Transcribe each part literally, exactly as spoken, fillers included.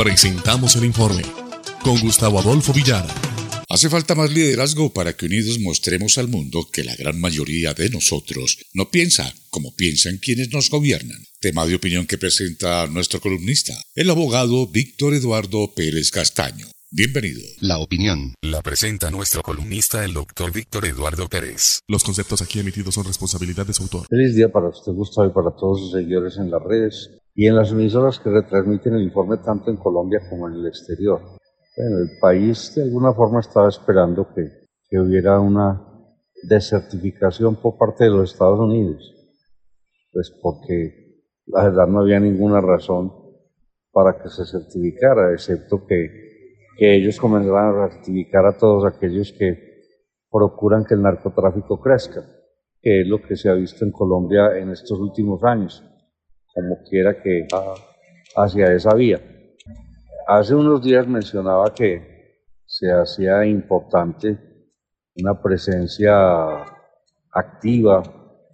Presentamos el informe con Gustavo Adolfo Villara. Hace falta más liderazgo para que unidos mostremos al mundo que la gran mayoría de nosotros no piensa como piensan quienes nos gobiernan. Tema de opinión que presenta nuestro columnista, el abogado Víctor Eduardo Pérez Castaño. Bienvenido. La opinión la presenta nuestro columnista, el doctor Víctor Eduardo Pérez. Los conceptos aquí emitidos son responsabilidad de su autor. Feliz día para usted, Gustavo, y para todos sus seguidores en las redes y en las emisoras que retransmiten el informe tanto en Colombia como en el exterior. Bueno, el país de alguna forma estaba esperando que, que hubiera una desertificación por parte de los Estados Unidos, pues porque la verdad no había ninguna razón para que se certificara, excepto que que ellos comenzaran a ratificar a todos aquellos que procuran que el narcotráfico crezca, que es lo que se ha visto en Colombia en estos últimos años, como quiera que va hacia esa vía. Hace unos días mencionaba que se hacía importante una presencia activa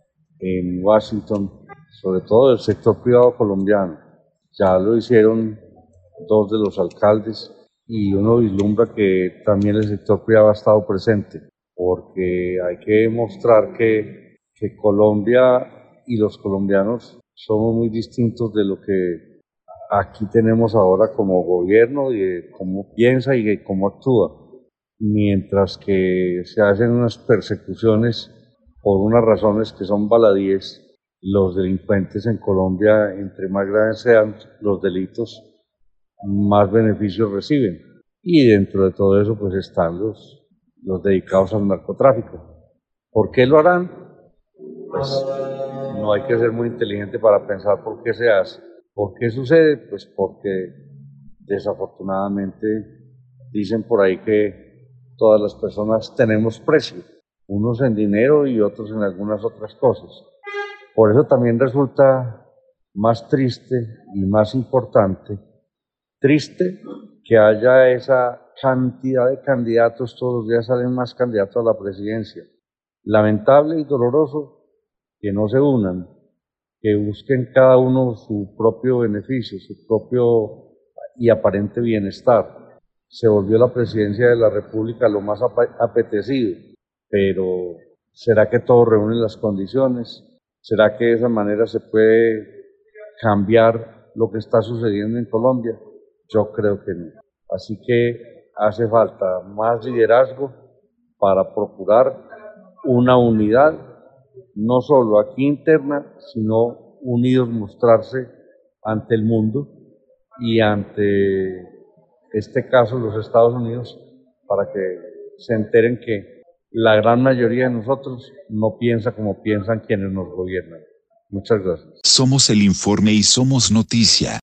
en Washington, sobre todo del sector privado colombiano. Ya lo hicieron dos de los alcaldes, y uno vislumbra que también el sector privado ha estado presente, porque hay que demostrar que, que Colombia y los colombianos somos muy distintos de lo que aquí tenemos ahora como gobierno y de cómo piensa y de cómo actúa, mientras que se hacen unas persecuciones por unas razones que son baladíes. Los delincuentes en Colombia, entre más graves sean los delitos, más beneficios reciben, y dentro de todo eso pues están los, los dedicados al narcotráfico. ¿Por qué lo harán? Pues no hay que ser muy inteligente para pensar por qué se hace. ¿Por qué sucede? Pues porque desafortunadamente dicen por ahí que todas las personas tenemos precio, unos en dinero y otros en algunas otras cosas. Por eso también resulta más triste y más importante Triste que haya esa cantidad de candidatos, todos los días salen más candidatos a la presidencia. Lamentable y doloroso que no se unan, que busquen cada uno su propio beneficio, su propio y aparente bienestar. Se volvió la presidencia de la República lo más apetecido, pero ¿será que todos reúnen las condiciones? ¿Será que de esa manera se puede cambiar lo que está sucediendo en Colombia? Yo creo que no. Así que hace falta más liderazgo para procurar una unidad, no solo aquí interna, sino unidos mostrarse ante el mundo y ante este caso los Estados Unidos, para que se enteren que la gran mayoría de nosotros no piensa como piensan quienes nos gobiernan. Muchas gracias. Somos el informe y somos noticia.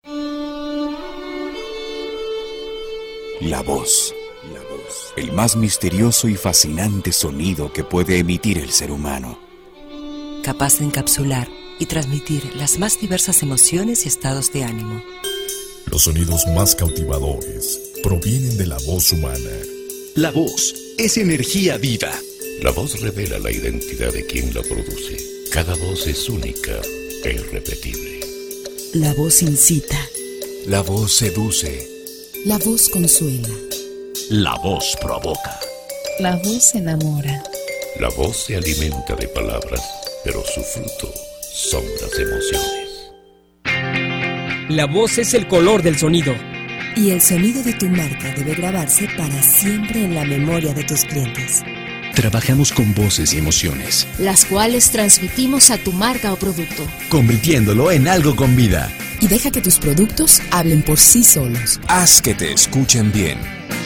La voz. La voz. El más misterioso y fascinante sonido que puede emitir el ser humano. Capaz de encapsular y transmitir las más diversas emociones y estados de ánimo. Los sonidos más cautivadores provienen de la voz humana. La voz es energía viva. La voz revela la identidad de quien la produce. Cada voz es única e irrepetible. La voz incita. La voz seduce. La voz consuela. La voz provoca. La voz enamora. La voz se alimenta de palabras, pero su fruto son las emociones. La voz es el color del sonido. Y el sonido de tu marca debe grabarse para siempre en la memoria de tus clientes. Trabajamos con voces y emociones, las cuales transmitimos a tu marca o producto, convirtiéndolo en algo con vida. Y deja que tus productos hablen por sí solos. Haz que te escuchen bien.